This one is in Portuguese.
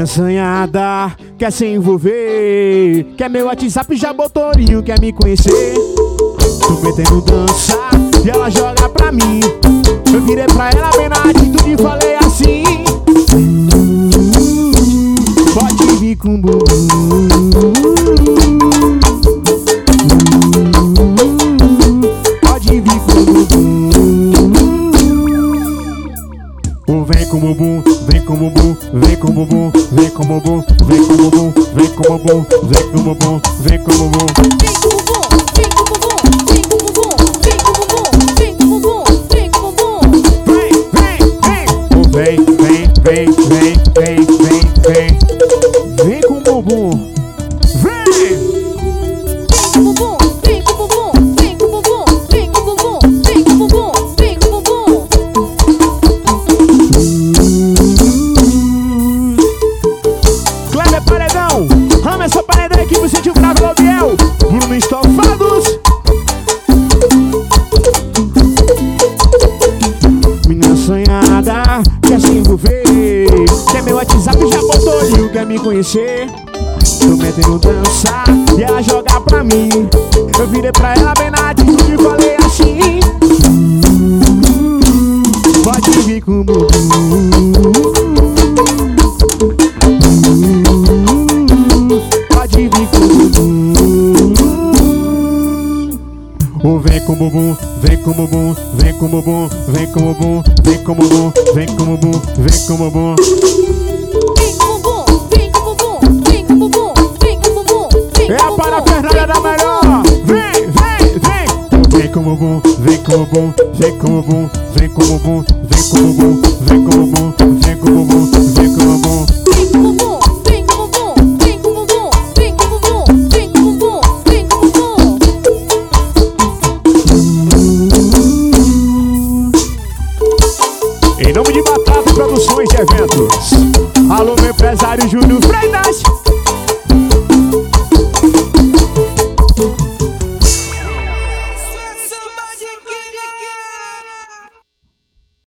Mina assanhada, quer se envolver, quer meu WhatsApp, já botou rio, quer me conhecer. Tô metendo dança e ela joga pra mim. Eu virei pra ela bem na atitude e falei assim: pode vir com o bumbum, pode vir com o bumbum. Vem com o bumbum, vem com o bumbum, vem com o bumbum, vem com o bumbum, vem com o bumbum, vem com o bumbum, vem com o bumbum, vem com o bumbum. Vem, vem, vem, vem, vem, vem, vem. Vem com o bumbum. Vem! Vem com o bumbum, vem com o bumbum, vem com o bumbum, vem com o bumbum, vem com o bumbum, vem com o bumbum. Kleber Paredão, Ramerson Paredão, equipe Sentiu Bravo Lobiel, Bruno Estofados. Menina assanhada, quer se envolver, quer meu WhatsApp, já botou rio, quer me conhecer. Tô metendo dança e ela joga pra mim. Eu virei pra ela bem na atitude e falei assim: pode vir com o bumbum, pode vir com o bumbum. Vem com o bumbum, vem com o bumbum, vem com o bumbum, vem com o bumbum, vem com o bumbum, vem com o bumbum, vem com o bumbum. É a parafernália da melhor. Vem, vem, vem. Vem com o bumbum, vem com o bumbum, vem com o bumbum, vem com o bumbum, vem com o bumbum, vem com o bumbum, vem com o bumbum, vem com o bumbum.